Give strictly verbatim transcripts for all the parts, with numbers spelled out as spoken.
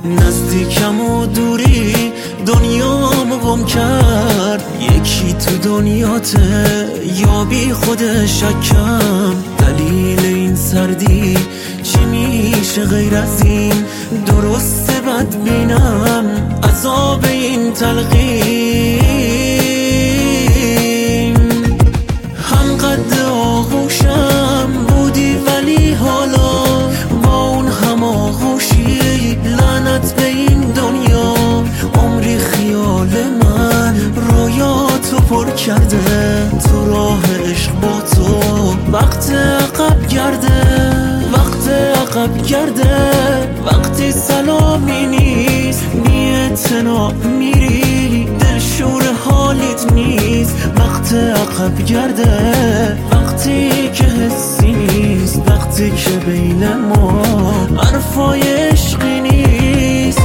نزدیکم و دوری دنیامو گم کرد. یکی تو دنیاته یا بی خود شکم. دلیل این سردی چی میشه غیر از این؟ درسته بد بینم عذاب این تلقین. هم قد آغوشم بودی ولی حالا با اون هم آغوشی. لعنت به این دنیا، عمری خیال من رویاتو پر کرده. تو راه عشق با تو وقت عقب گرده، وقت عقب گرده. وقتی سلامی نیست بی اعتنا میری، دلشور حالیت نیست. وقت عقب گرده، وقتی که حسی نیست، وقتی که بین ما حرفای عشقی نیست.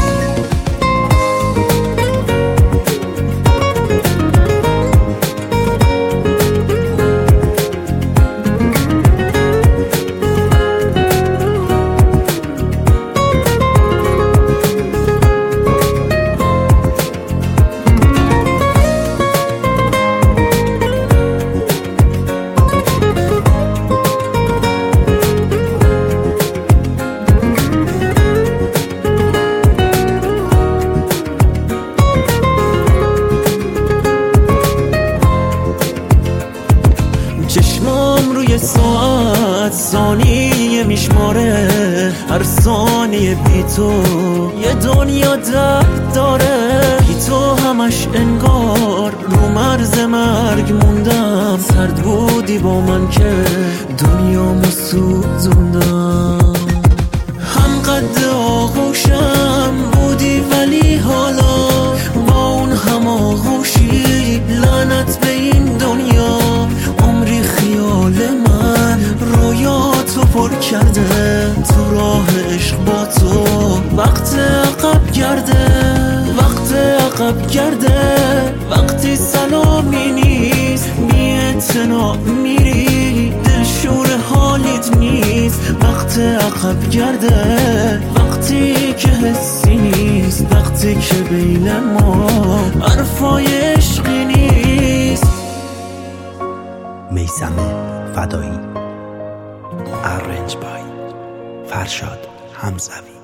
چشمام روی ساعت ثانیه میشماره، هر ثانیه بی تو یه دنیا درد داره. بی تو همش انگار رو مرز مرگ موندم. سرد بودی با من که دنیامو سوزوندم. هم قد آغوشم بودی ولی حالا با اون هم آغوشی. لعنت به این دنیا، عمری خیال من رویاتو پر کرده. تو راه عشق با تو وقت عقب گرده، وقت عقب گرده. وقتی سلامی نیست بی اعتنا میری، دلشور حالیت نیست. وقت عقب گرده، وقتی که حسی نیست، وقتی که بین ما حرفای عشقی نیست. میثم فدایی. ارنج بای فرشاد حمزوی.